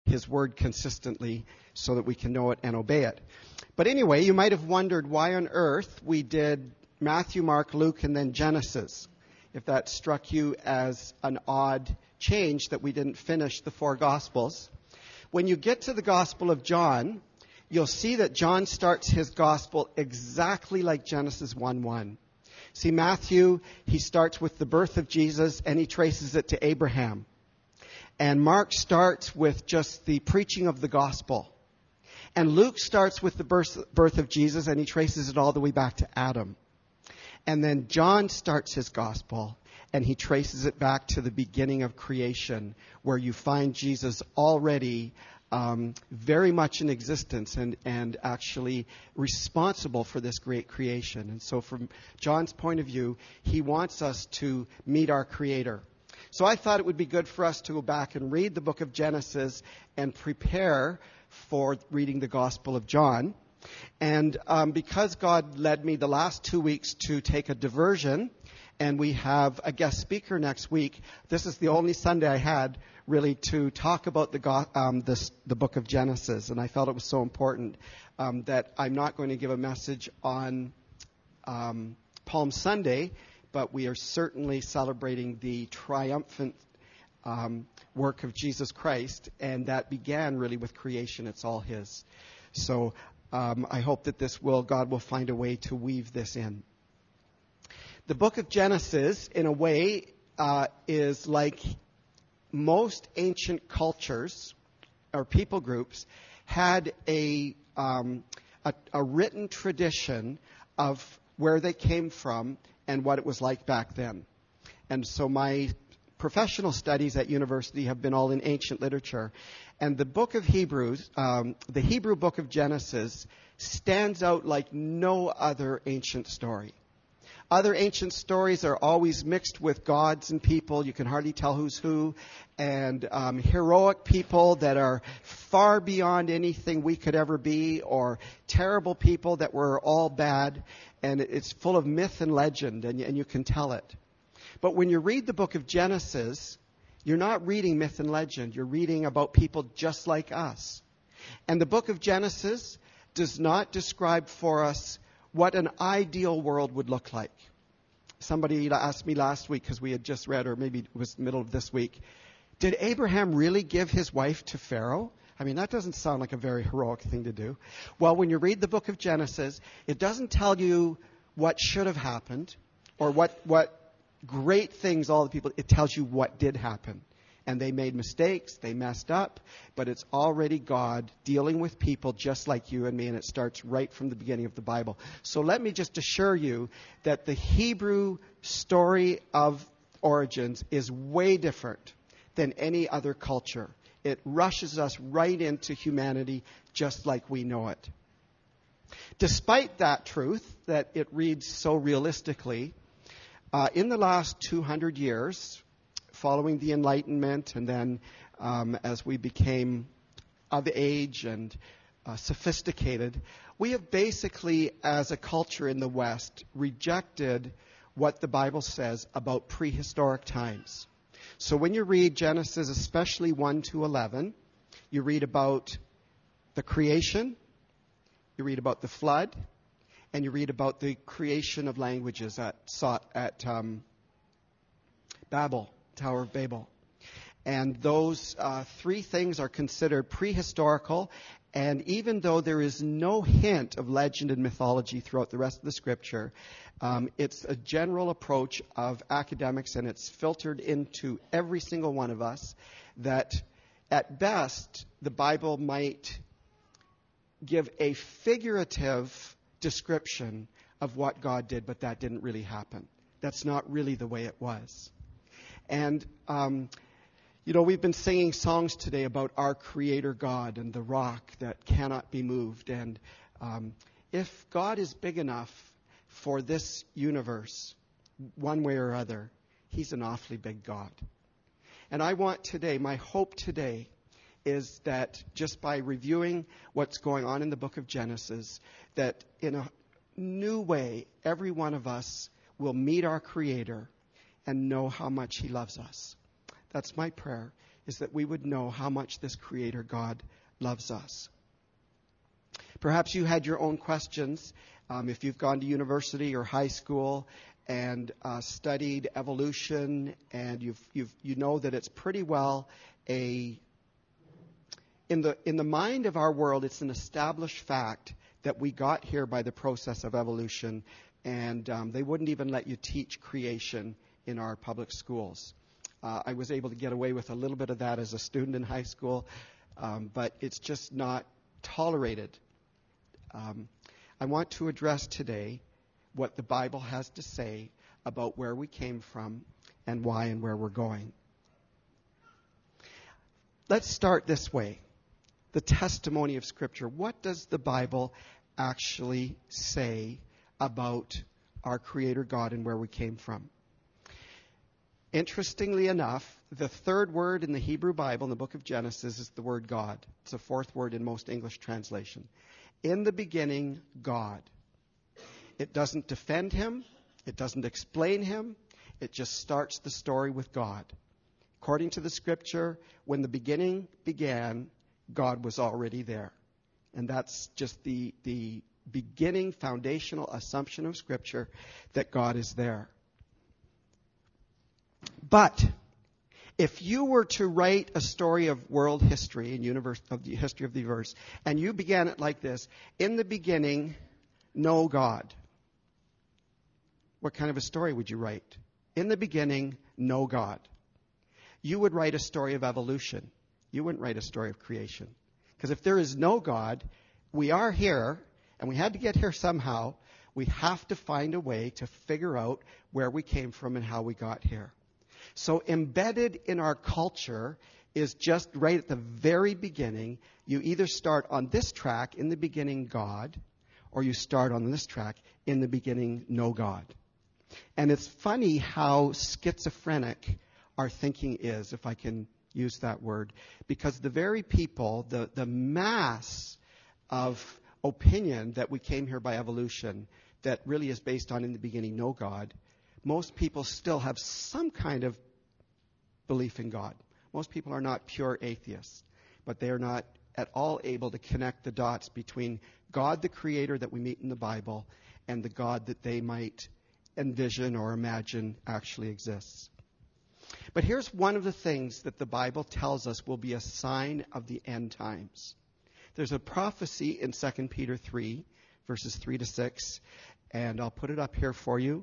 his word consistently so that we can know it and obey it. But anyway, you might have wondered why on earth we did Matthew, Mark, Luke, and then Genesis. If that struck you as an odd change that we didn't finish the 4 Gospels. When you get to the Gospel of John, you'll see that John starts his Gospel exactly like Genesis 1:1. See, Matthew, he starts with the birth of Jesus and he traces it to Abraham. And Mark starts with just the preaching of the gospel. And Luke starts with the birth of Jesus and he traces it all the way back to Adam. And then John starts his gospel and he traces it back to the beginning of creation, where you find Jesus already very much in existence and actually responsible for this great creation. And so from John's point of view, he wants us to meet our Creator. So I thought it would be good for us to go back and read the book of Genesis and prepare for reading the Gospel of John. And because God led me the last 2 weeks to take a diversion, and we have a guest speaker next week, this is the only Sunday I had really to talk about the book of Genesis. And I felt it was so important that I'm not going to give a message on Palm Sunday, but we are certainly celebrating the triumphant work of Jesus Christ, and that began really with creation. It's all His. So I hope that God will find a way to weave this in. The book of Genesis, in a way, is like most ancient cultures or people groups had a written tradition of where they came from and what it was like back then. And so my professional studies at university have been all in ancient literature. And the book of Hebrews, the Hebrew book of Genesis, stands out like no other ancient story. Other ancient stories are always mixed with gods and people. You can hardly tell who's who. And heroic people that are far beyond anything we could ever be, or terrible people that were all bad. And it's full of myth and legend, and you can tell it. But when you read the book of Genesis, you're not reading myth and legend. You're reading about people just like us. And the book of Genesis does not describe for us what an ideal world would look like. Somebody asked me last week, because we had just read, or maybe it was the middle of this week, did Abraham really give his wife to Pharaoh? I mean, that doesn't sound like a very heroic thing to do. Well, when you read the book of Genesis, it doesn't tell you what should have happened or what great things all the people, it tells you what did happen. And they made mistakes, they messed up, but it's already God dealing with people just like you and me, and it starts right from the beginning of the Bible. So let me just assure you that the Hebrew story of origins is way different than any other culture. It rushes us right into humanity just like we know it. Despite that truth, that it reads so realistically, in the last 200 years, following the Enlightenment, and then as we became of age and sophisticated, we have basically, as a culture in the West, rejected what the Bible says about prehistoric times. So when you read Genesis, especially 1 to 11, you read about the creation, you read about the flood, and you read about the creation of languages at Babel. Tower of Babel. And those 3 things are considered prehistorical, and even though there is no hint of legend and mythology throughout the rest of the Scripture, it's a general approach of academics, and it's filtered into every single one of us, that at best the Bible might give a figurative description of what God did, but that didn't really happen. That's not really the way it was. And, we've been singing songs today about our Creator God and the rock that cannot be moved. And if God is big enough for this universe, one way or other, He's an awfully big God. And my hope today is that just by reviewing what's going on in the book of Genesis, that in a new way, every one of us will meet our Creator and know how much He loves us. That's my prayer, is that we would know how much this Creator God loves us. Perhaps you had your own questions. If you've gone to university or high school and studied evolution, and you know that it's pretty well in the mind of our world, it's an established fact that we got here by the process of evolution, and they wouldn't even let you teach creation in our public schools. I was able to get away with a little bit of that as a student in high school, but it's just not tolerated. I want to address today what the Bible has to say about where we came from and why and where we're going. Let's start this way. The testimony of Scripture. What does the Bible actually say about our Creator God and where we came from? Interestingly enough, the third word in the Hebrew Bible, in the book of Genesis, is the word God. It's the fourth word in most English translation. In the beginning, God. It doesn't defend him. It doesn't explain him. It just starts the story with God. According to the Scripture, when the beginning began, God was already there. And that's just the beginning foundational assumption of Scripture, that God is there. But if you were to write a story of world history and of the history of the universe, and you began it like this: in the beginning, no God. What kind of a story would you write? In the beginning, no God. You would write a story of evolution. You wouldn't write a story of creation. Because if there is no God, we are here, and we had to get here somehow. We have to find a way to figure out where we came from and how we got here. So embedded in our culture is just right at the very beginning. You either start on this track, in the beginning, God, or you start on this track, in the beginning, no God. And it's funny how schizophrenic our thinking is, if I can use that word, because the very people, the mass of opinion that we came here by evolution, that really is based on in the beginning, no God, most people still have some kind of belief in God. Most people are not pure atheists, but they are not at all able to connect the dots between God, the Creator that we meet in the Bible, and the God that they might envision or imagine actually exists. But here's one of the things that the Bible tells us will be a sign of the end times. There's a prophecy in 2 Peter 3, verses 3 to 6, and I'll put it up here for you.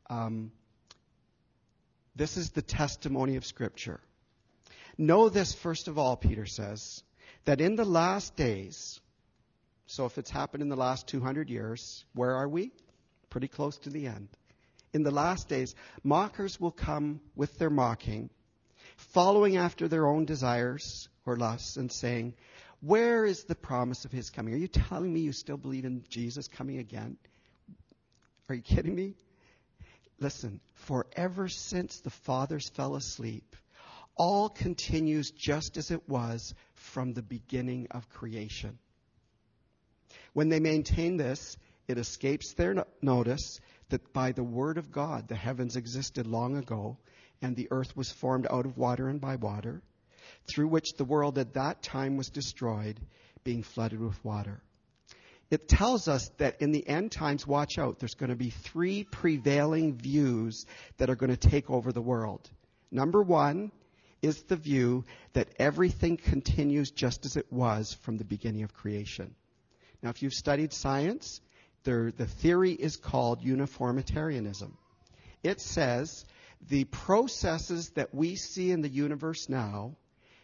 This is the testimony of Scripture. Know this, first of all, Peter says, that in the last days, so if it's happened in the last 200 years, where are we? Pretty close to the end. In the last days, mockers will come with their mocking, following after their own desires or lusts, and saying, where is the promise of his coming? Are you telling me you still believe in Jesus coming again? Are you kidding me? Listen, for ever since the fathers fell asleep, all continues just as it was from the beginning of creation. When they maintain this, it escapes their notice that by the word of God the heavens existed long ago, and the earth was formed out of water and by water, through which the world at that time was destroyed, being flooded with water. It tells us that in the end times, watch out, there's going to be three prevailing views that are going to take over the world. Number one is the view that everything continues just as it was from the beginning of creation. Now, if you've studied science, the theory is called uniformitarianism. It says the processes that we see in the universe now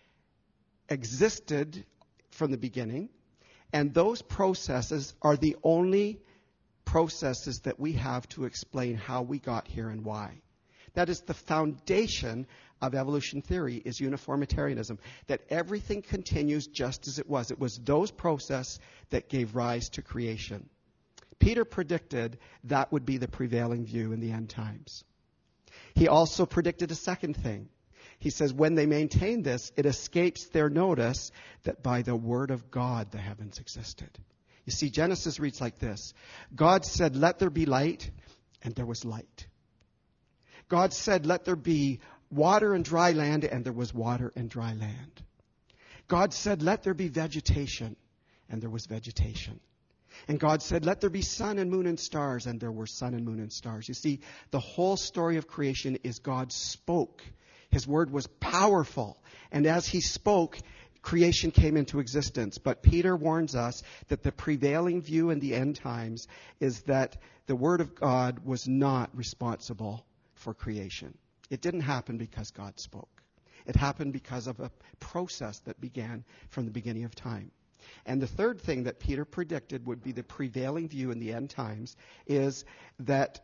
existed from the beginning, and those processes are the only processes that we have to explain how we got here and why. That is the foundation of evolution theory, is uniformitarianism, that everything continues just as it was. It was those processes that gave rise to creation. Peter predicted that would be the prevailing view in the end times. He also predicted a second thing. He says, when they maintain this, it escapes their notice that by the word of God the heavens existed. You see, Genesis reads like this. God said, let there be light, and there was light. God said, let there be water and dry land, and there was water and dry land. God said, let there be vegetation, and there was vegetation. And God said, let there be sun and moon and stars, and there were sun and moon and stars. You see, the whole story of creation is God spoke. His word was powerful. And as he spoke, creation came into existence. But Peter warns us that the prevailing view in the end times is that the word of God was not responsible for creation. It didn't happen because God spoke. It happened because of a process that began from the beginning of time. And the third thing that Peter predicted would be the prevailing view in the end times is that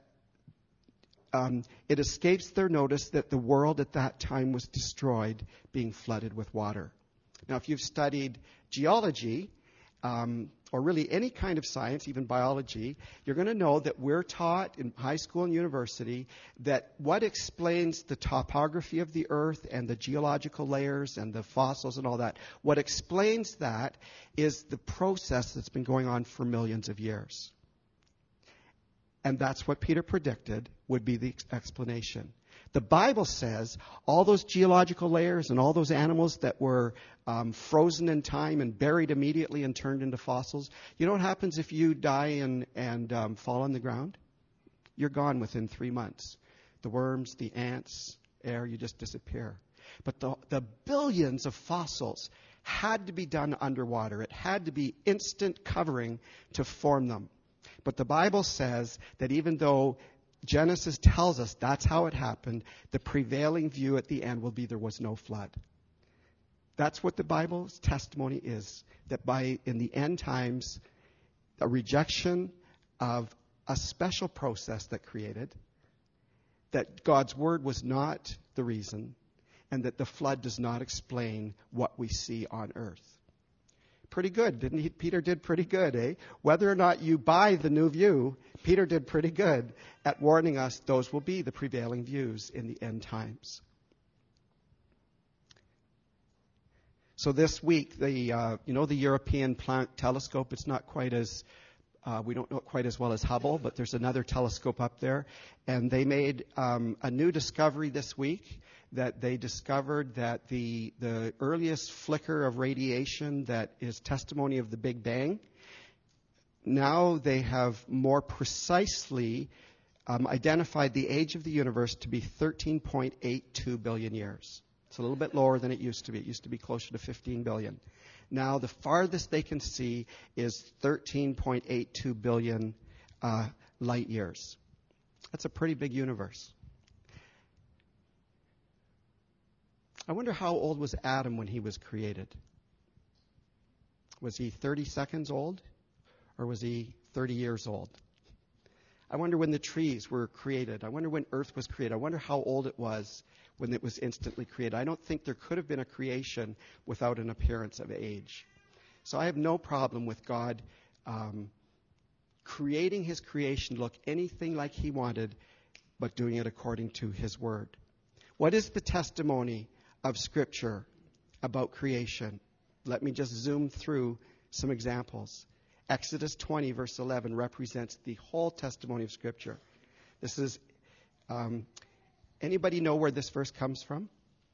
it escapes their notice that the world at that time was destroyed, being flooded with water. Now, if you've studied geology, or really any kind of science, even biology, you're going to know that we're taught in high school and university that what explains the topography of the earth and the geological layers and the fossils and all that, what explains that is the process that's been going on for millions of years. And that's what Peter predicted would be the explanation. The Bible says all those geological layers and all those animals that were frozen in time and buried immediately and turned into fossils, you know what happens if you die and fall on the ground? You're gone within 3 months. The worms, the ants, air, you just disappear. But the billions of fossils had to be done underwater. It had to be instant covering to form them. But the Bible says that even though Genesis tells us that's how it happened, the prevailing view at the end will be there was no flood. That's what the Bible's testimony is, that in the end times, a rejection of a special process that created, that God's word was not the reason, and that the flood does not explain what we see on earth. Pretty good, didn't he? Peter did pretty good, eh? Whether or not you buy the new view, Peter did pretty good at warning us those will be the prevailing views in the end times. So this week, the European Planck telescope, it's not quite as, we don't know it quite as well as Hubble, but there's another telescope up there. And they made a new discovery this week, that they discovered that the earliest flicker of radiation that is testimony of the Big Bang, now they have more precisely identified the age of the universe to be 13.82 billion years. It's a little bit lower than it used to be. It used to be closer to 15 billion. Now the farthest they can see is 13.82 billion light years. That's a pretty big universe. I wonder how old was Adam when he was created? Was he 30 seconds old? Or was he 30 years old? I wonder when the trees were created. I wonder when Earth was created. I wonder how old it was when it was instantly created. I don't think there could have been a creation without an appearance of age. So I have no problem with God creating his creation to look anything like he wanted, but doing it according to his word. What is the testimony of Scripture about creation? Let me just zoom through some examples. Exodus 20, verse 11, represents the whole testimony of Scripture. This is, anybody know where this verse comes from?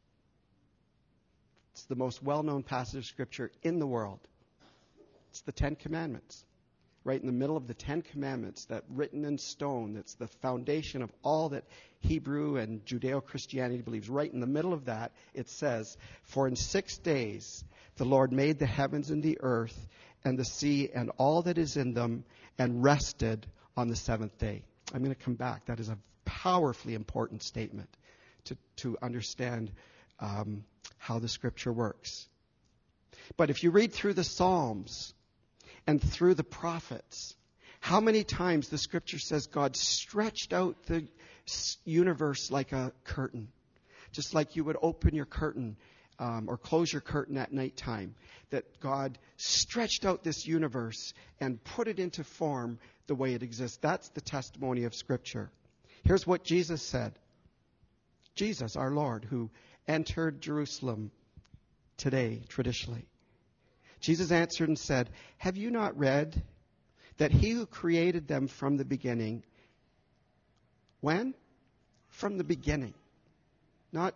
It's the most well-known passage of Scripture in the world. It's the Ten Commandments. Right in the middle of the Ten Commandments, that written in stone, that's the foundation of all that Hebrew and Judeo-Christianity believes. Right in the middle of that, it says, "For in 6 days the Lord made the heavens and the earth and the sea and all that is in them, and rested on the seventh day." I'm going to come back. That is a powerfully important statement to understand how the Scripture works. But if you read through the Psalms and through the prophets, how many times the Scripture says God stretched out the universe like a curtain, just like you would open your curtain or close your curtain at nighttime, that God stretched out this universe and put it into form the way it exists. That's the testimony of Scripture. Here's what Jesus said. Jesus, our Lord, who entered Jerusalem today, traditionally. Jesus answered and said, "Have you not read that he who created them from the beginning," when? From the beginning. not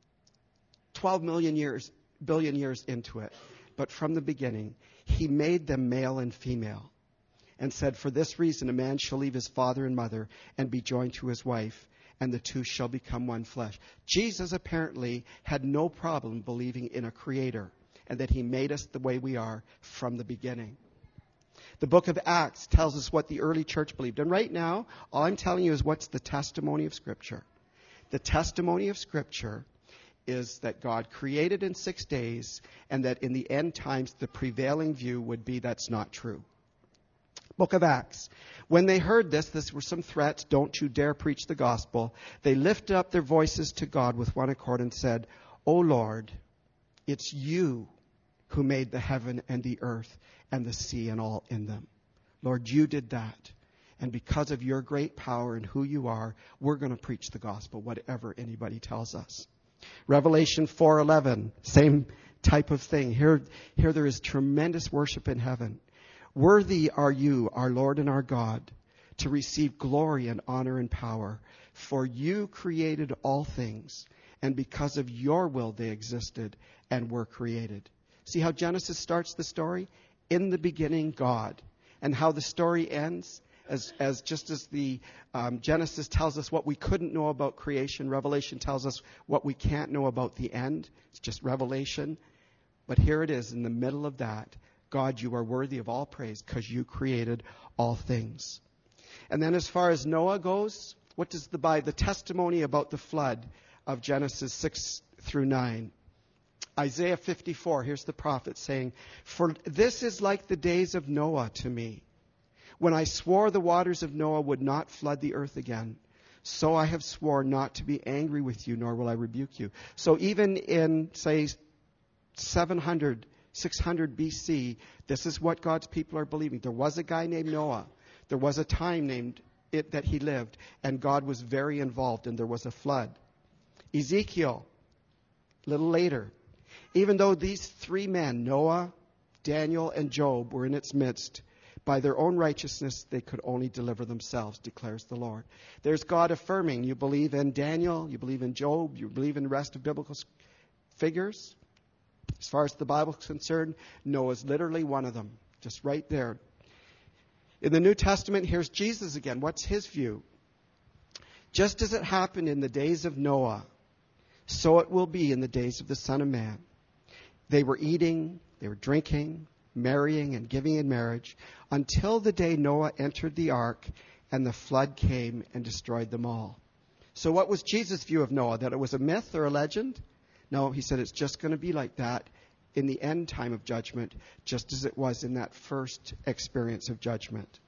12 billion years into it, but from the beginning, he made them male and female and said, for this reason, a man shall leave his father and mother and be joined to his wife, and the two shall become one flesh. Jesus apparently had no problem believing in a creator and that he made us the way we are from the beginning. The book of Acts tells us what the early church believed. And right now, all I'm telling you is what's the testimony of Scripture. The testimony of Scripture is that God created in 6 days, and that in the end times, the prevailing view would be that's not true. Book of Acts. When they heard this were some threats. Don't you dare preach the gospel. They lifted up their voices to God with one accord and said, O Lord, it's you who made the heaven and the earth and the sea and all in them. Lord, you did that. And because of your great power and who you are, we're going to preach the gospel, whatever anybody tells us. Revelation 4:11, same type of thing. Here there is tremendous worship in heaven. Worthy are you, our Lord and our God, to receive glory and honor and power. For you created all things, and because of your will they existed and were created. See how Genesis starts the story? In the beginning, God. And how the story ends? As just as the Genesis tells us what we couldn't know about creation, Revelation tells us what we can't know about the end. It's just revelation. But here it is in the middle of that. God, you are worthy of all praise because you created all things. And then as far as Noah goes, what does the testimony about the flood of Genesis 6 through 9? Isaiah 54, here's the prophet saying, for this is like the days of Noah to me, when I swore the waters of Noah would not flood the earth again. So I have sworn not to be angry with you, nor will I rebuke you. So even in, say, 600 BC, this is what God's people are believing. There was a guy named Noah. There was a time named it that he lived, and God was very involved, and there was a flood. Ezekiel, a little later, even though these three men, Noah, Daniel, and Job, were in its midst, by their own righteousness, they could only deliver themselves, declares the Lord. There's God affirming. You believe in Daniel, you believe in Job, you believe in the rest of biblical figures. As far as the Bible is concerned, Noah's literally one of them, just right there. In the New Testament, here's Jesus again. What's his view? Just as it happened in the days of Noah, so it will be in the days of the Son of Man. They were eating, they were drinking, marrying and giving in marriage until the day Noah entered the ark and the flood came and destroyed them all. So what was Jesus' view of Noah? That it was a myth or a legend? No, he said it's just going to be like that in the end time of judgment, just as it was in that first experience of judgment.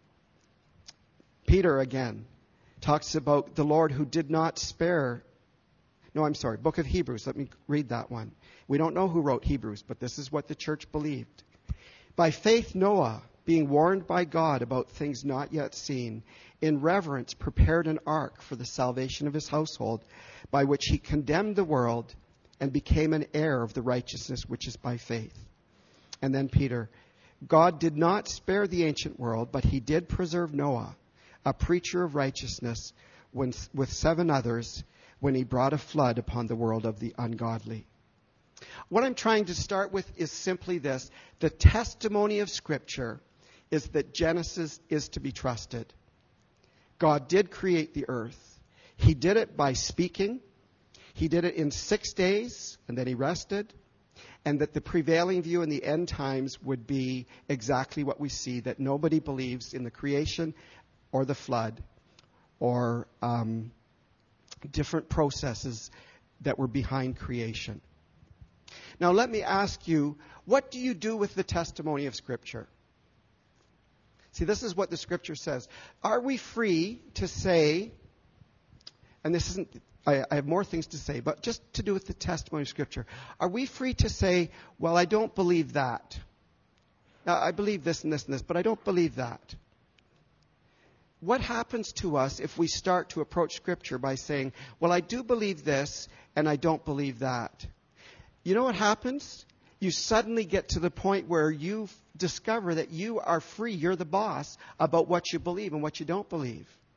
Peter again talks about the Lord who did not spare. Book of Hebrews. Let me read that one. We don't know who wrote Hebrews, but this is what the church believed. By faith, Noah, being warned by God about things not yet seen, in reverence prepared an ark for the salvation of his household, by which he condemned the world and became an heir of the righteousness which is by faith. And then Peter, God did not spare the ancient world, but he did preserve Noah, a preacher of righteousness, with 7 others, when he brought a flood upon the world of the ungodly. What I'm trying to start with is simply this. The testimony of Scripture is that Genesis is to be trusted. God did create the earth. He did it by speaking. He did it in 6 days, and then he rested. And that the prevailing view in the end times would be exactly what we see, that nobody believes in the creation or the flood or different processes that were behind creation. Now let me ask you, what do you do with the testimony of Scripture? See, this is what the Scripture says. Are we free to say, and this isn't, I have more things to say, but just to do with the testimony of Scripture, are we free to say, well, I don't believe that. Now, I believe this and this and this, but I don't believe that. What happens to us if we start to approach Scripture by saying, well, I do believe this and I don't believe that? You know what happens? You suddenly get to the point where you discover that you are free, you're the boss, about what you believe and what you don't believe.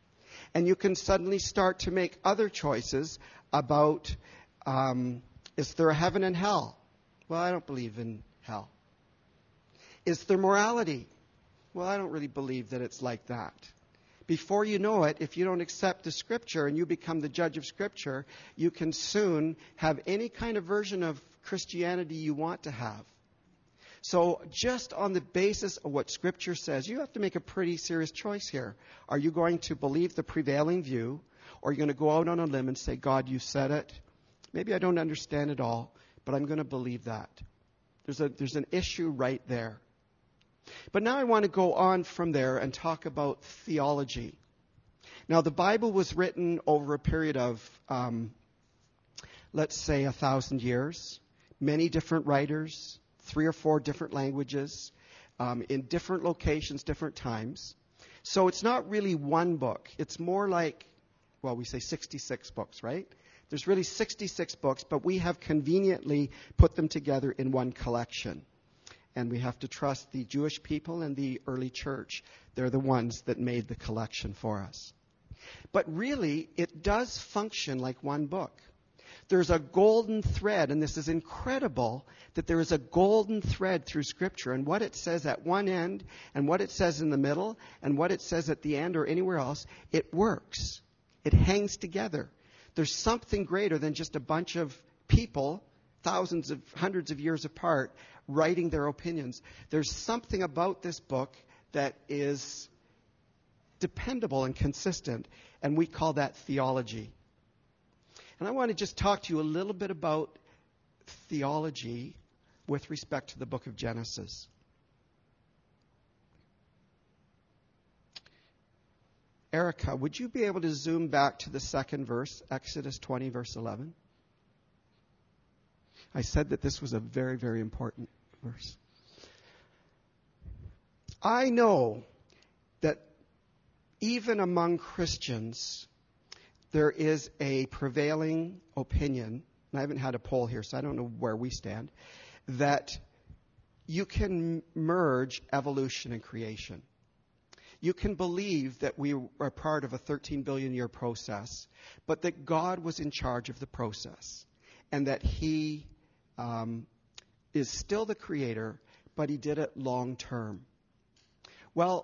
And you can suddenly start to make other choices about, is there a heaven and hell? Well, I don't believe in hell. Is there morality? Well, I don't really believe that it's like that. Before you know it, if you don't accept the Scripture and you become the judge of Scripture, you can soon have any kind of version of Christianity you want to have. So just on the basis of what Scripture says, you have to make a pretty serious choice here. Are you going to believe the prevailing view, or are you going to go out on a limb and say, God, you said it. Maybe I don't understand it all, but I'm going to believe that. There's an issue right there. But now I want to go on from there and talk about theology. Now, the Bible was written over a period of, let's say, 1,000 years. Many different writers, 3 or 4 different languages, in different locations, different times. So it's not really one book. It's more like, well, we say 66 books, right? There's really 66 books, but we have conveniently put them together in one collection. And we have to trust the Jewish people and the early church. They're the ones that made the collection for us. But really, it does function like one book. There's a golden thread, and this is incredible, that there is a golden thread through Scripture. And what it says at one end, and what it says in the middle, and what it says at the end or anywhere else, it works. It hangs together. There's something greater than just a bunch of people, hundreds of years apart, writing their opinions. There's something about this book that is dependable and consistent, and we call that theology. And I want to just talk to you a little bit about theology with respect to the book of Genesis. Erica, would you be able to zoom back to the second verse, Exodus 20, verse 11? I said that this was a very, very important verse. I know that even among Christians, there is a prevailing opinion, and I haven't had a poll here, so I don't know where we stand, that you can merge evolution and creation. You can believe that we are part of a 13 billion year process, but that God was in charge of the process, and that He is still the creator, but He did it long term. Well,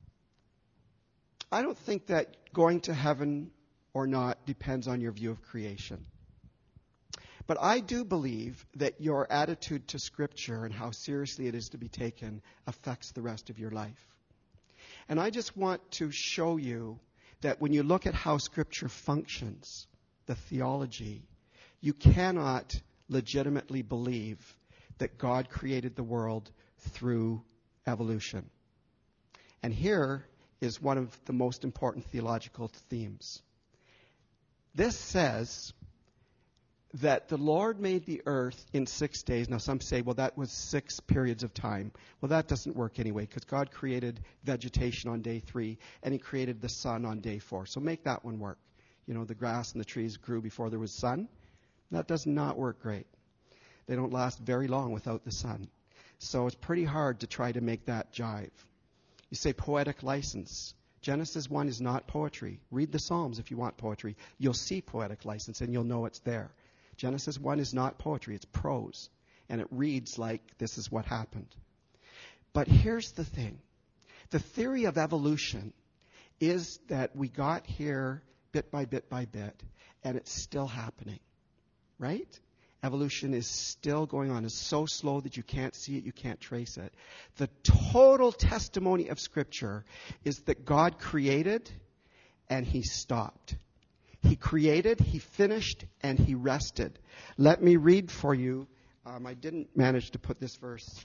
I don't think that going to heaven or not depends on your view of creation. But I do believe that your attitude to Scripture and how seriously it is to be taken affects the rest of your life. And I just want to show you that when you look at how Scripture functions, the theology, you cannot legitimately believe that God created the world through evolution. And here is one of the most important theological themes. This says that the Lord made the earth in 6 days. Now some say, well, that was 6 periods of time. Well, that doesn't work anyway, because God created vegetation on day 3, and He created the sun on day 4. So make that one work. You know, the grass and the trees grew before there was sun. That does not work great. They don't last very long without the sun. So it's pretty hard to try to make that jive. You say poetic license. Genesis 1 is not poetry. Read the Psalms if you want poetry. You'll see poetic license and you'll know it's there. Genesis 1 is not poetry. It's prose. And it reads like this is what happened. But here's the thing. The theory of evolution is that we got here bit by bit by bit, and it's still happening. Right? Evolution is still going on. It's so slow that you can't see it, you can't trace it. The total testimony of Scripture is that God created and He stopped. He created, He finished, and He rested. Let me read for you. I didn't manage to put this verse.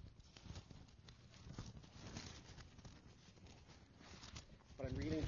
But I'm reading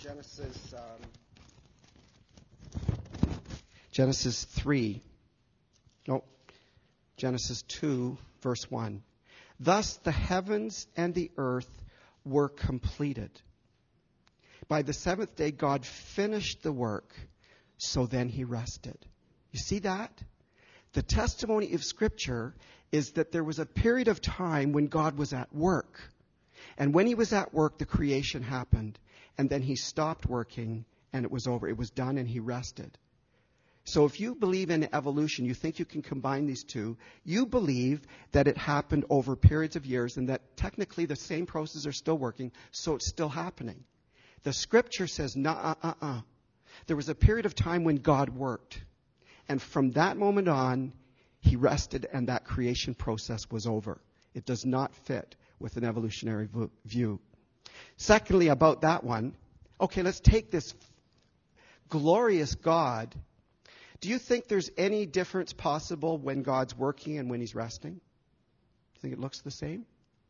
Genesis 3. No, Genesis 2, verse 1. Thus the heavens and the earth were completed. By the 7th day, God finished the work, so then He rested. You see that? The testimony of Scripture is that there was a period of time when God was at work. And when He was at work, the creation happened. And then He stopped working, and it was over. It was done, and he rested. So if you believe in evolution, you think you can combine these two, you believe that it happened over periods of years and that technically the same processes are still working, so it's still happening. The scripture says, There was a period of time when God worked. And from that moment on, he rested and that creation process was over. It does not fit with an evolutionary view. Secondly, about that one, okay, let's take this glorious God. Do you think there's any difference possible when God's working and when he's resting? Do you think it looks the same?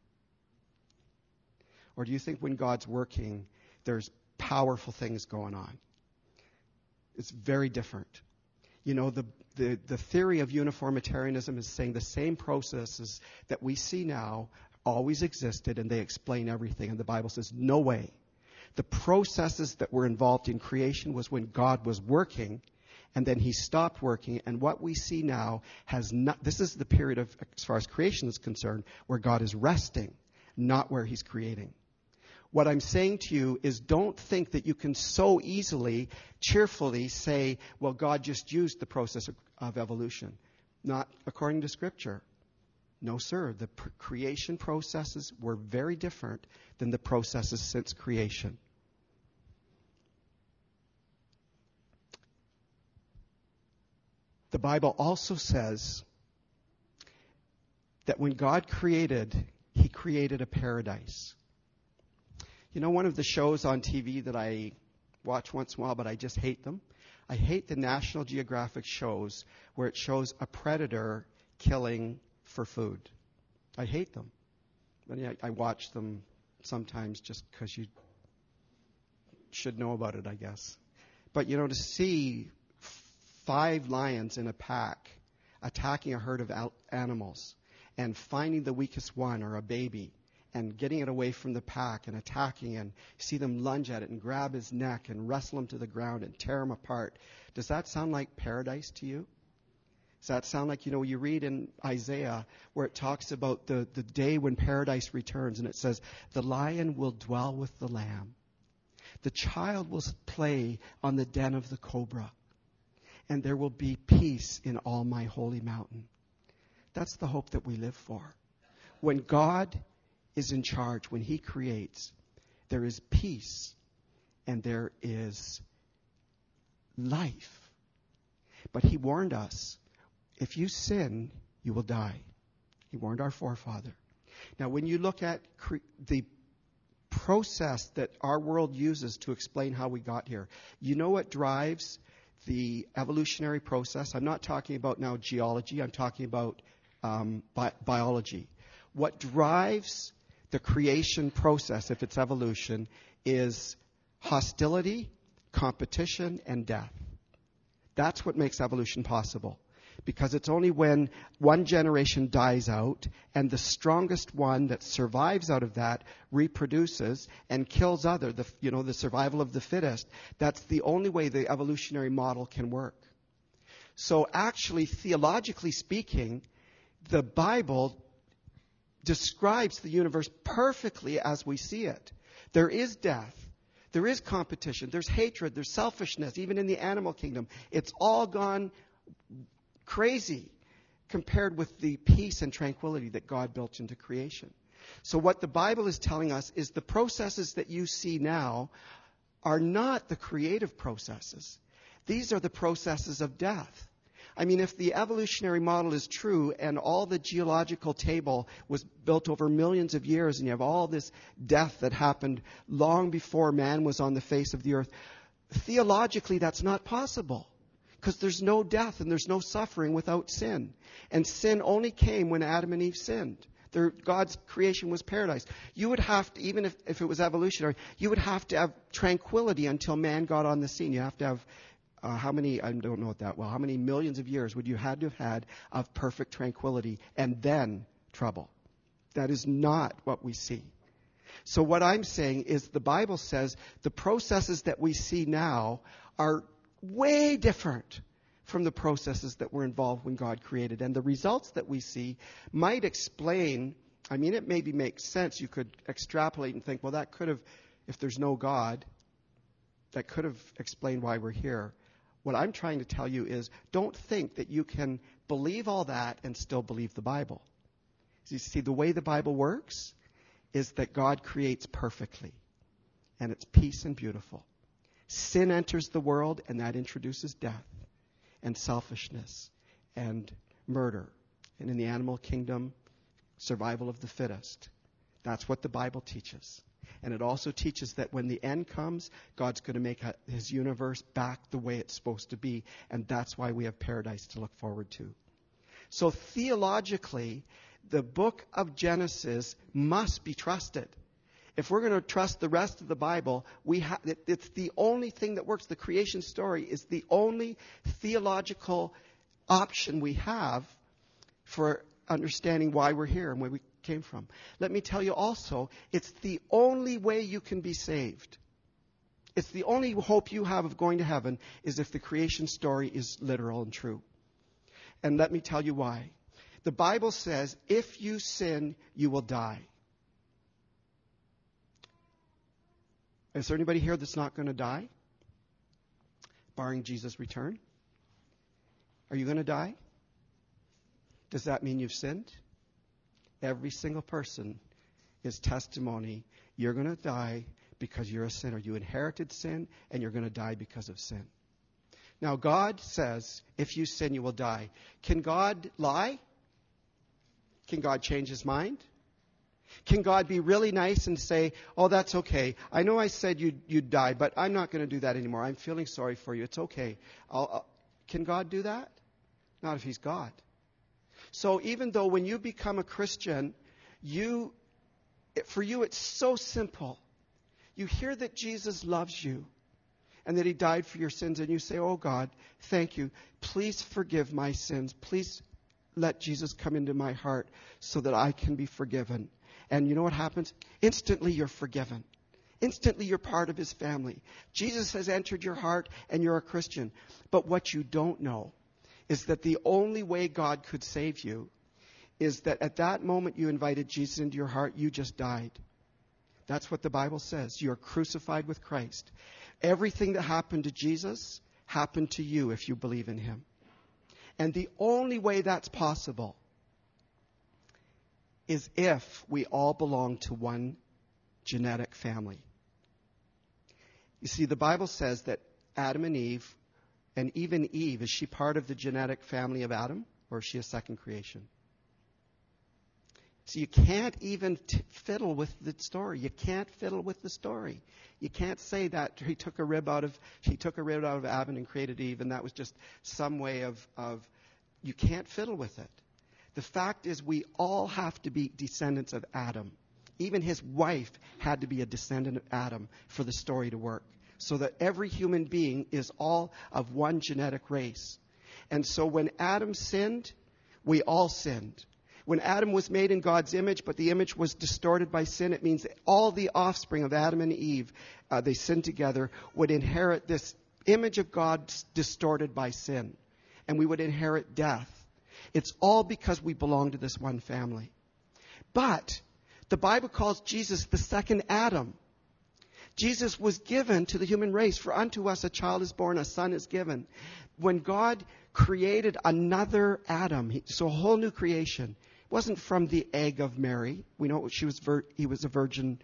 Or do you think when God's working, there's powerful things going on? It's very different. You know, the theory of uniformitarianism is saying the same processes that we see now always existed, and they explain everything. And the Bible says, no way. The processes that were involved in creation was when God was working, and then he stopped working. And what we see now this is the period of, as far as creation is concerned, where God is resting, not where he's creating. What I'm saying to you is don't think that you can so easily, cheerfully say, well, God just used the process of evolution. Not according to Scripture. No, sir. The creation processes were very different than the processes since creation. The Bible also says that when God created, he created a paradise. You know, one of the shows on TV that I watch once in a while, but I just hate them. I hate the National Geographic shows where it shows a predator killing for food. I hate them. But yeah, I watch them sometimes just because you should know about it, I guess. But, you know, to see 5 lions in a pack attacking a herd of animals and finding the weakest one or a baby and getting it away from the pack and attacking and see them lunge at it and grab his neck and wrestle him to the ground and tear him apart. Does that sound like paradise to you? Does that sound like, you know, you read in Isaiah where it talks about the day when paradise returns, and it says, the lion will dwell with the lamb. The child will play on the den of the cobra. And there will be peace in all my holy mountain. That's the hope that we live for. When God is in charge, when he creates, there is peace and there is life. But he warned us, if you sin, you will die. He warned our forefather. Now, when you look at the process that our world uses to explain how we got here, you know what drives the evolutionary process? I'm not talking about now geology. I'm talking about biology. What drives the creation process, if it's evolution, is hostility, competition, and death. That's what makes evolution possible. Because it's only when one generation dies out and the strongest one that survives out of that reproduces and kills the survival of the fittest. That's the only way the evolutionary model can work. So actually, theologically speaking, the Bible describes the universe perfectly as we see it. There is death. There is competition. There's hatred. There's selfishness. Even in the animal kingdom, it's all gone crazy compared with the peace and tranquility that God built into creation. So what the Bible is telling us is the processes that you see now are not the creative processes. These are the processes of death. I mean, if the evolutionary model is true and all the geological table was built over millions of years and you have all this death that happened long before man was on the face of the earth, theologically that's not possible. Because there's no death and there's no suffering without sin. And sin only came when Adam and Eve sinned. God's creation was paradise. You would have to, even if it was evolutionary, you would have to have tranquility until man got on the scene. You have to have, how many millions of years would you had to have had of perfect tranquility and then trouble? That is not what we see. So what I'm saying is the Bible says the processes that we see now are way different from the processes that were involved when God created. And the results that we see might explain, I mean, it maybe makes sense. You could extrapolate and think, well, that could have, if there's no God, that could have explained why we're here. What I'm trying to tell you is don't think that you can believe all that and still believe the Bible. You see, the way the Bible works is that God creates perfectly, and it's peace and beautiful. Sin enters the world, and that introduces death and selfishness and murder. And in the animal kingdom, survival of the fittest. That's what the Bible teaches. And it also teaches that when the end comes, God's going to make his universe back the way it's supposed to be. And that's why we have paradise to look forward to. So theologically, the book of Genesis must be trusted. If we're going to trust the rest of the Bible, it's the only thing that works. The creation story is the only theological option we have for understanding why we're here and where we came from. Let me tell you also, it's the only way you can be saved. It's the only hope you have of going to heaven is if the creation story is literal and true. And let me tell you why. The Bible says, if you sin, you will die. Is there anybody here that's not going to die? Barring Jesus' return? Are you going to die? Does that mean you've sinned? Every single person is testimony. You're going to die because you're a sinner. You inherited sin, and you're going to die because of sin. Now, God says, if you sin, you will die. Can God lie? Can God change his mind? Can God be really nice and say, oh, that's okay. I know I said you'd die, but I'm not going to do that anymore. I'm feeling sorry for you. It's okay. Can God do that? Not if he's God. So even though when you become a Christian, for you it's so simple. You hear that Jesus loves you and that he died for your sins, and you say, oh God, thank you. Please forgive my sins. Please let Jesus come into my heart so that I can be forgiven. And you know what happens? Instantly you're forgiven. Instantly you're part of his family. Jesus has entered your heart and you're a Christian. But what you don't know is that the only way God could save you is that at that moment you invited Jesus into your heart, you just died. That's what the Bible says. You're crucified with Christ. Everything that happened to Jesus happened to you if you believe in him. And the only way that's possible is if we all belong to one genetic family. You see, the Bible says that Adam and Eve, and even Eve, is she part of the genetic family of Adam, or is she a second creation? So you can't even fiddle with the story. You can't fiddle with the story. You can't say that she took a rib out of Adam and created Eve, and that was just some way of you can't fiddle with it. The fact is we all have to be descendants of Adam. Even his wife had to be a descendant of Adam for the story to work. So that every human being is all of one genetic race. And so when Adam sinned, we all sinned. When Adam was made in God's image, but the image was distorted by sin, it means that all the offspring of Adam and Eve, they sinned together, would inherit this image of God distorted by sin. And we would inherit death. It's all because we belong to this one family. But the Bible calls Jesus the second Adam. Jesus was given to the human race. For unto us a child is born, a son is given. When God created another Adam, so a whole new creation, it wasn't from the egg of Mary. We know he was virgin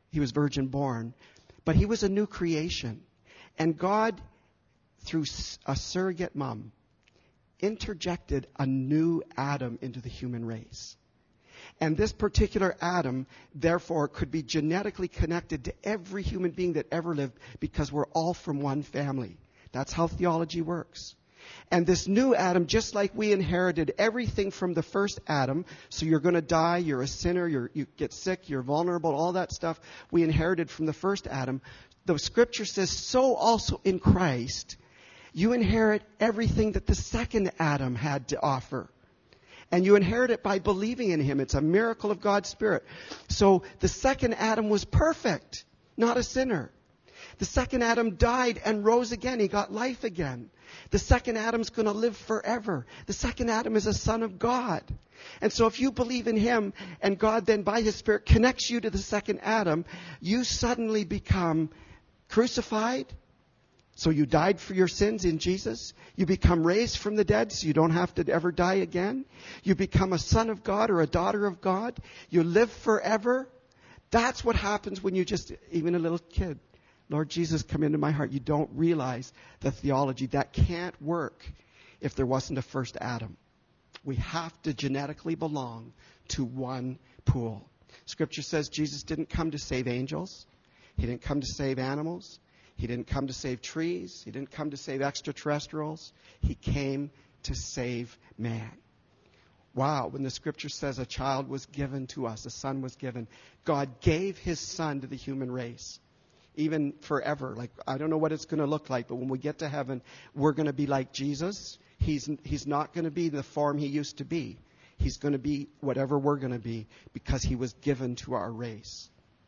born. But he was a new creation. And God, through a surrogate mom, interjected a new Adam into the human race. And this particular Adam, therefore, could be genetically connected to every human being that ever lived because we're all from one family. That's how theology works. And this new Adam, just like we inherited everything from the first Adam, so you're going to die, you're a sinner, you get sick, you're vulnerable, all that stuff we inherited from the first Adam. The scripture says, so also in Christ, you inherit everything that the second Adam had to offer. And you inherit it by believing in him. It's a miracle of God's Spirit. So the second Adam was perfect, not a sinner. The second Adam died and rose again. He got life again. The second Adam's going to live forever. The second Adam is a son of God. And so if you believe in him and God then by his Spirit connects you to the second Adam, you suddenly become crucified So you died for your sins in Jesus. You become raised from the dead so you don't have to ever die again. You become a son of God or a daughter of God. You live forever. That's what happens when you just, even a little kid, Lord Jesus, come into my heart. You don't realize the theology. That can't work if there wasn't a first Adam. We have to genetically belong to one pool. Scripture says Jesus didn't come to save angels. He didn't come to save animals. He didn't come to save trees. He didn't come to save extraterrestrials. He came to save man. Wow, when the scripture says a child was given to us, a son was given, God gave his son to the human race. Even forever. Like, I don't know what it's going to look like, but when we get to heaven, we're going to be like Jesus. He's not going to be the form he used to be. He's going to be whatever we're going to be because he was given to our race.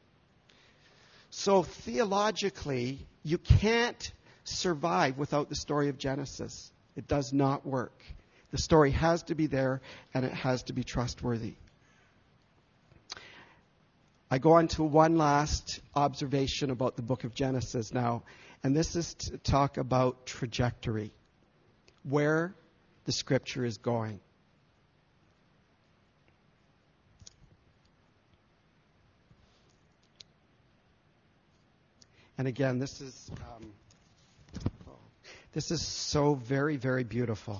So theologically, you can't survive without the story of Genesis. It does not work. The story has to be there, and it has to be trustworthy. I go on to one last observation about the book of Genesis now, and this is to talk about trajectory, where the scripture is going. And again, this is so very, very beautiful.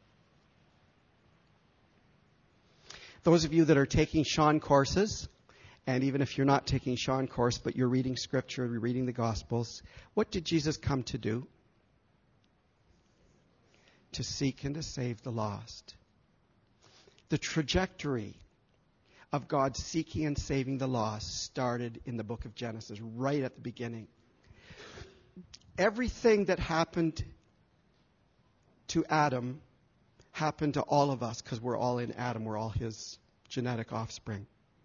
Those of you that are taking Sean courses, and even if you're not taking Sean course, but you're reading Scripture, you're reading the Gospels, what did Jesus come to do? To seek and to save the lost. The trajectory of God seeking and saving the lost started in the book of Genesis, right at the beginning. Everything that happened to Adam happened to all of us because we're all in Adam. We're all his genetic offspring.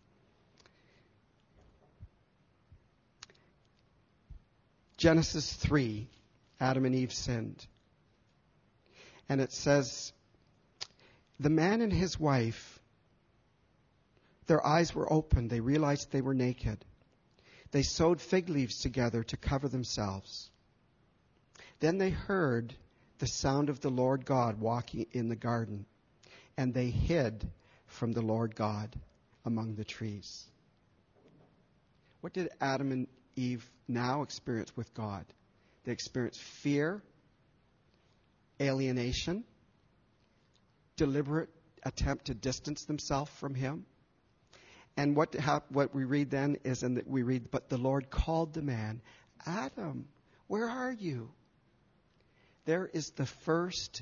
Genesis 3, Adam and Eve sinned. And it says, the man and his wife, their eyes were opened. They realized they were naked. They sewed fig leaves together to cover themselves. Then they heard the sound of the Lord God walking in the garden, and they hid from the Lord God among the trees. What did Adam and Eve now experience with God? They experienced fear, alienation, deliberate attempt to distance themselves from him. And what we read then is, but the Lord called the man, Adam, where are you? There is the first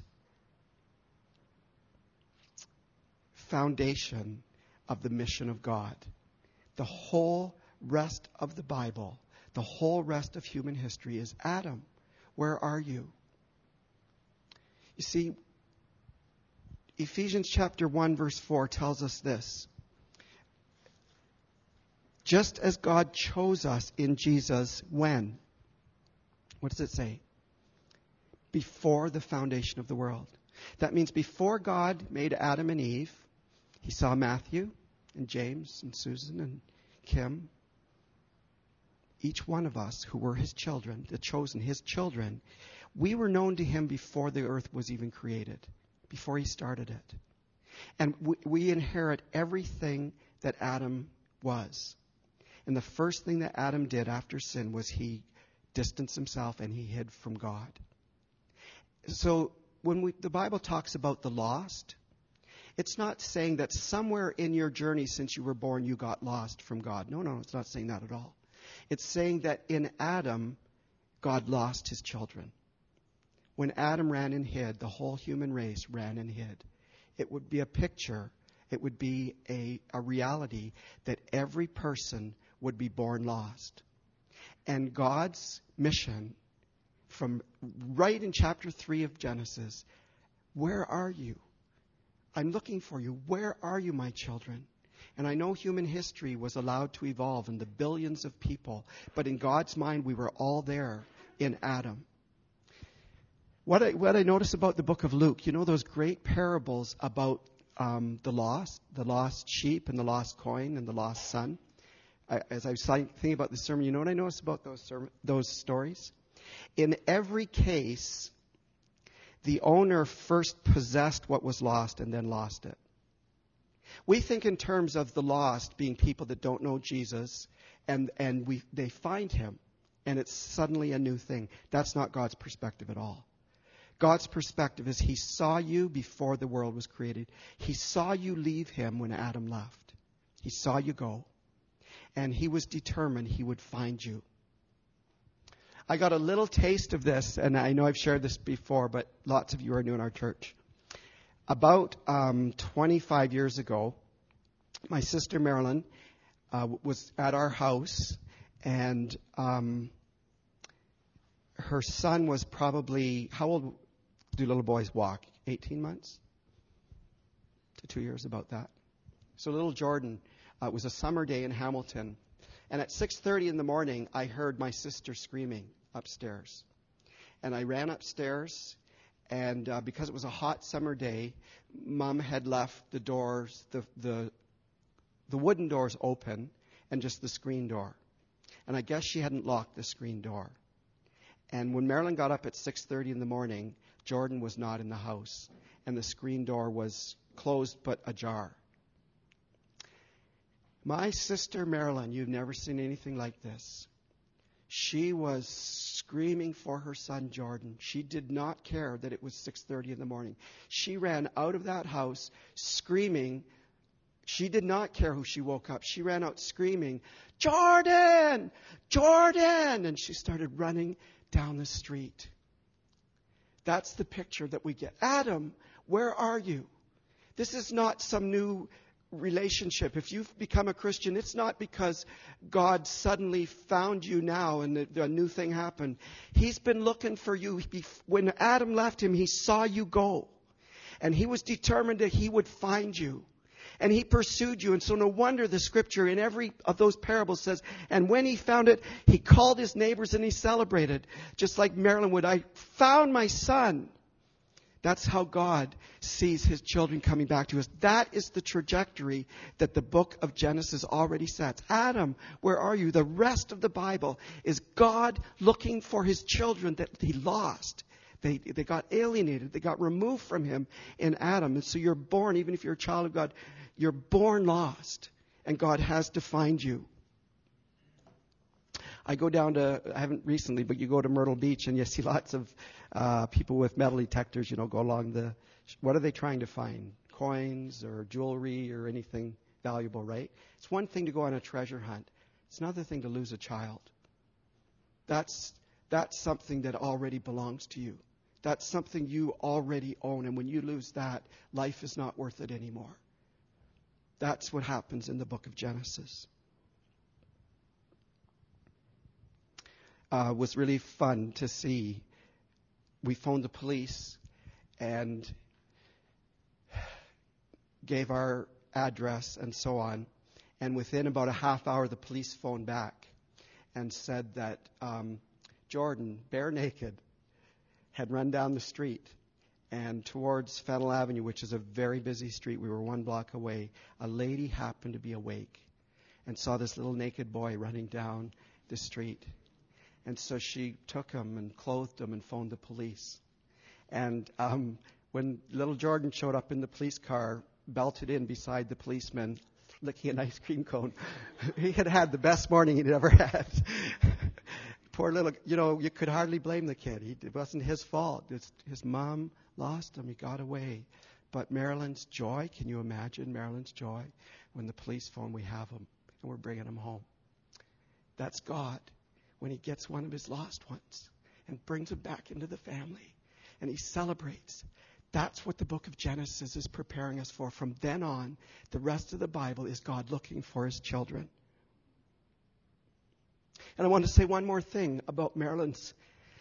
foundation of the mission of God. The whole rest of the Bible, the whole rest of human history is, Adam, where are you? You see, Ephesians chapter 1 verse 4 tells us this. Just as God chose us in Jesus when? What does it say? Before the foundation of the world. That means before God made Adam and Eve, he saw Matthew and James and Susan and Kim. Each one of us who were his children, the chosen, his children, we were known to him before the earth was even created, before he started it. And we inherit everything that Adam was. And the first thing that Adam did after sin was he distanced himself and he hid from God. So when the Bible talks about the lost, it's not saying that somewhere in your journey since you were born you got lost from God. No, it's not saying that at all. It's saying that in Adam, God lost his children. When Adam ran and hid, the whole human race ran and hid. It would be a picture, it would be a reality that every person would be born lost. And God's mission from right in chapter 3 of Genesis, where are you? I'm looking for you. Where are you, my children? And I know human history was allowed to evolve in the billions of people, but in God's mind, we were all there in Adam. What I notice about the book of Luke, you know those great parables about the lost sheep and the lost coin and the lost son? As I was thinking about the sermon, you know what I noticed about those stories? In every case, the owner first possessed what was lost and then lost it. We think in terms of the lost being people that don't know Jesus, and they find him, and it's suddenly a new thing. That's not God's perspective at all. God's perspective is he saw you before the world was created. He saw you leave him when Adam left. He saw you go. And he was determined he would find you. I got a little taste of this, and I know I've shared this before, but lots of you are new in our church. About 25 years ago, my sister Marilyn was at our house, and her son was probably, how old do little boys walk? 18 months to 2 years, about that. So little Jordan, it was a summer day in Hamilton, and at 6:30 in the morning, I heard my sister screaming upstairs. And I ran upstairs, and because it was a hot summer day, Mom had left the doors, the wooden doors open, and just the screen door. And I guess she hadn't locked the screen door. And when Marilyn got up at 6:30 in the morning, Jordan was not in the house, and the screen door was closed but ajar. My sister Marilyn, you've never seen anything like this. She was screaming for her son Jordan. She did not care that it was 6:30 in the morning. She ran out of that house screaming. She did not care who she woke up. She ran out screaming, "Jordan! Jordan!" And she started running down the street. That's the picture that we get. Adam, where are you? This is not some new relationship. If you've become a Christian, it's not because God suddenly found you now and a new thing happened. He's been looking for you. When Adam left him, he saw you go. And he was determined that he would find you. And he pursued you. And so no wonder the scripture in every of those parables says, and when he found it, he called his neighbors and he celebrated. Just like Marilyn would, I found my son. That's how God sees his children coming back to us. That is the trajectory that the book of Genesis already sets. Adam, where are you? The rest of the Bible is God looking for his children that he lost. They got alienated. They got removed from him in Adam. And so you're born, even if you're a child of God, you're born lost. And God has to find you. I go down to, I haven't recently, but you go to Myrtle Beach and you see lots of people with metal detectors, go along what are they trying to find? Coins or jewelry or anything valuable, right? It's one thing to go on a treasure hunt. It's another thing to lose a child. That's something that already belongs to you. That's something you already own. And when you lose that, life is not worth it anymore. That's what happens in the book of Genesis. Was really fun to see. We phoned the police and gave our address and so on. And within about a half hour, the police phoned back and said that Jordan, bare naked, had run down the street. And towards Fennel Avenue, which is a very busy street, we were 1 block away, a lady happened to be awake and saw this little naked boy running down the street. And so she took him and clothed him and phoned the police. And when little Jordan showed up in the police car, belted in beside the policeman, licking an ice cream cone, he had had the best morning he'd ever had. Poor little, you could hardly blame the kid. It wasn't his fault. His mom lost him. He got away. But Marilyn's joy, can you imagine Marilyn's joy? When the police phone, we have him and we're bringing him home. That's God. When he gets one of his lost ones and brings him back into the family and he celebrates. That's what the book of Genesis is preparing us for. From then on, the rest of the Bible is God looking for his children. And I want to say one more thing about Marilyn's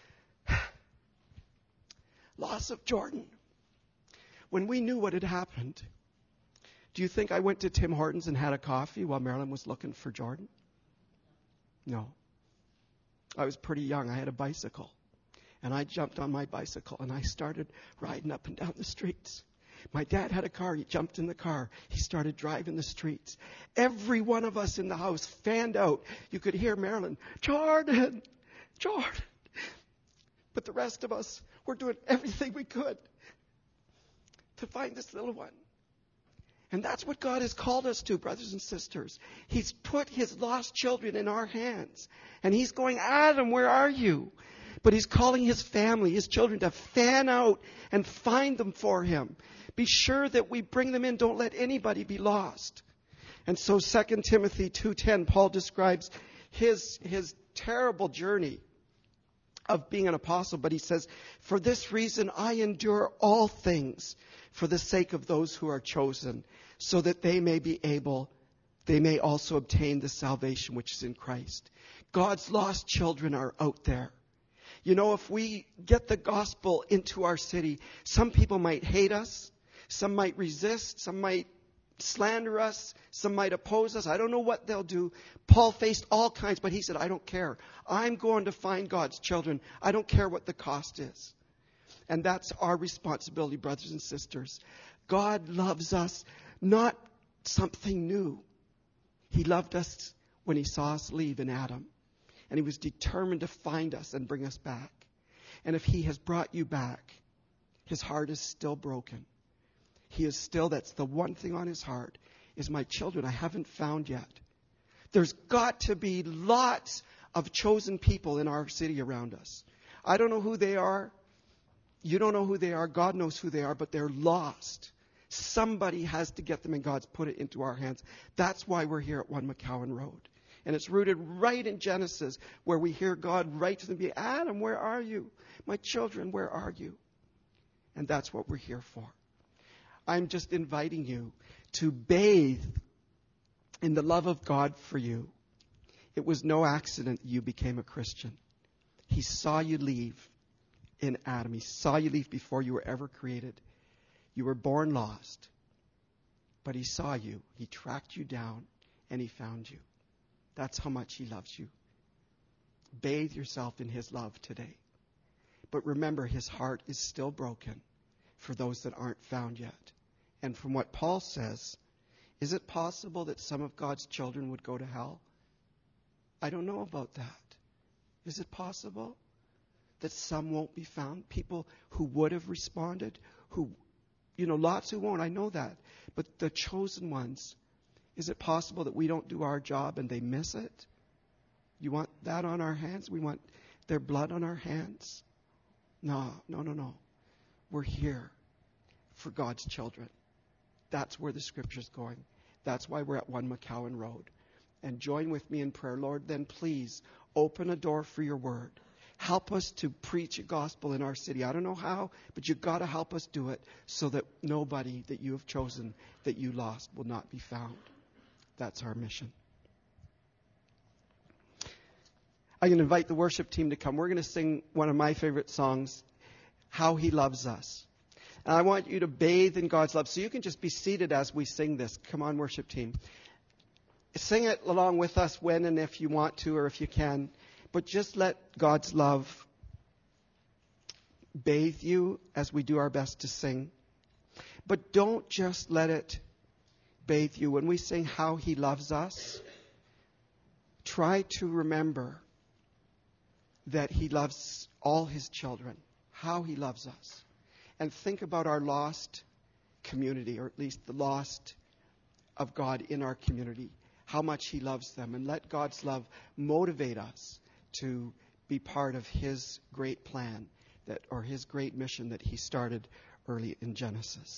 loss of Jordan. When we knew what had happened, do you think I went to Tim Hortons and had a coffee while Marilyn was looking for Jordan? No. I was pretty young. I had a bicycle. And I jumped on my bicycle and I started riding up and down the streets. My dad had a car. He jumped in the car. He started driving the streets. Every one of us in the house fanned out. You could hear Marilyn, Jordan, Jordan. But the rest of us, we're doing everything we could to find this little one. And that's what God has called us to, brothers and sisters. He's put his lost children in our hands. And he's going, Adam, where are you? But he's calling his family, his children, to fan out and find them for him. Be sure that we bring them in. Don't let anybody be lost. And so 2 Timothy 2:10, Paul describes his terrible journey of being an apostle. But he says, for this reason I endure all things for the sake of those who are chosen, so that they may also obtain the salvation which is in Christ. God's lost children are out there. You know, if we get the gospel into our city, some people might hate us, some might resist, some might slander us, some might oppose us. I don't know what they'll do. Paul faced all kinds, but he said, I don't care. I'm going to find God's children. I don't care what the cost is. And that's our responsibility, brothers and sisters. God loves us, not something new. He loved us when he saw us leave in Adam. And he was determined to find us and bring us back. And if he has brought you back, his heart is still broken. He is still, that's the one thing on his heart, is my children I haven't found yet. There's got to be lots of chosen people in our city around us. I don't know who they are. You don't know who they are. God knows who they are, but they're lost. Somebody has to get them, and God's put it into our hands. That's why we're here at 1 McCowan Road. And it's rooted right in Genesis, where we hear God write to them, Adam, where are you? My children, where are you? And that's what we're here for. I'm just inviting you to bathe in the love of God for you. It was no accident you became a Christian. He saw you leave in Adam. He saw you leave before you were ever created. You were born lost. But he saw you. He tracked you down and he found you. That's how much he loves you. Bathe yourself in his love today. But remember, his heart is still broken for those that aren't found yet. And from what Paul says, is it possible that some of God's children would go to hell? I don't know about that. Is it possible that some won't be found? People who would have responded, lots who won't, I know that. But the chosen ones, is it possible that we don't do our job and they miss it? You want that on our hands? We want their blood on our hands? No. We're here for God's children. That's where the Scripture's going. That's why we're at 1 McCowan Road. And join with me in prayer. Lord, then please open a door for your word. Help us to preach a gospel in our city. I don't know how, but you've got to help us do it so that nobody that you have chosen, that you lost, will not be found. That's our mission. I'm going to invite the worship team to come. We're going to sing one of my favorite songs, How He Loves Us. And I want you to bathe in God's love. So you can just be seated as we sing this. Come on, worship team. Sing it along with us when and if you want to or if you can. But just let God's love bathe you as we do our best to sing. But don't just let it bathe you. When we sing How He Loves Us, try to remember that He loves all His children. How He loves us. And think about our lost community, or at least the lost of God in our community. How much He loves them. And let God's love motivate us to be part of His great plan or His great mission that He started early in Genesis.